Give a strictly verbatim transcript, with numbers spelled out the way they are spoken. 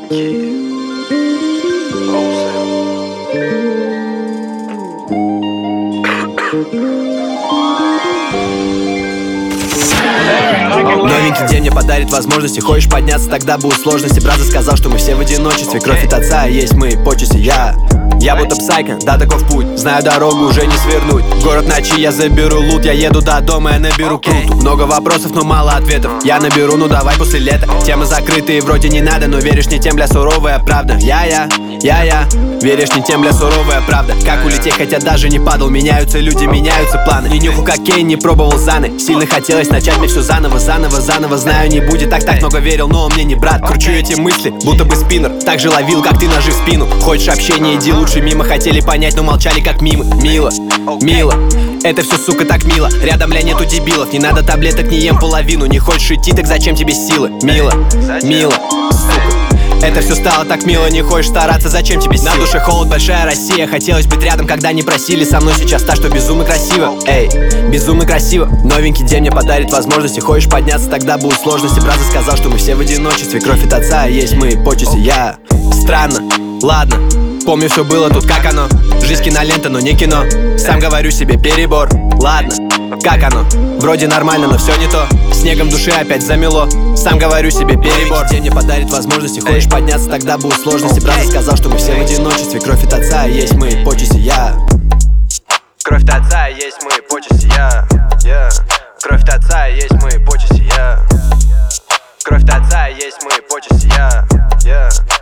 Новенький день мне подарит возможности. Хочешь подняться, тогда будут сложности. Брат сказал, что мы все в одиночестве. Кровь от отца, есть мы, почести. Я Я будто псайка, да, таков путь. Знаю дорогу, уже не свернуть. Город ночи, я заберу лут. Я еду до дома, я наберу круту. Много вопросов, но мало ответов. Я наберу, ну давай после лета. Темы закрытые, вроде не надо. Но веришь не тем, бля, суровая правда. Я-я, я-я, веришь не тем, бля, суровая правда. Как улететь, хотя даже не падал. Меняются люди, меняются планы. Не нюхал кокейн, не пробовал заны. Сильно хотелось начать мне все заново, заново, заново. Знаю, не будет так, так много верил, но он мне не брат. Кручу эти мысли, будто бы спиннер. Так же ловил, как ты ножи в спину. Хочешь общение, иди лучше мимо. Хотели понять, но молчали как мимо. Мило, мило, это все, сука, так мило. Рядом, бля, нету дебилов. Не надо таблеток, не ем половину. Не хочешь идти, так зачем тебе силы? Мило, мило, сука, это все стало так мило. Не хочешь стараться, зачем тебе силы? На душе холод, большая Россия. Хотелось быть рядом, когда не просили. Со мной сейчас та, что безумно красиво. Эй, безумно красиво. Новенький день мне подарит возможности. Хочешь подняться, тогда будут сложности. Брат сказал, что мы все в одиночестве. Кровь от отца, есть мы, почести. Я, странно, ладно. Помню, все было тут как оно. Жизнь кинолента, но не кино. Сам говорю себе перебор. Ладно, как оно? Вроде нормально, но все не то. Снегом души опять замело. Сам говорю себе перебор. День мне подарит возможности. Хочешь подняться, тогда будут сложности. Брат сказал, что мы все в одиночестве. Кровь от отца, есть мы, почести. Я Кровь от отца, есть мы, почести. Я yeah. Кровь от отца, есть мы, почести. Я Кровь от отца, есть мы, почести. Я yeah.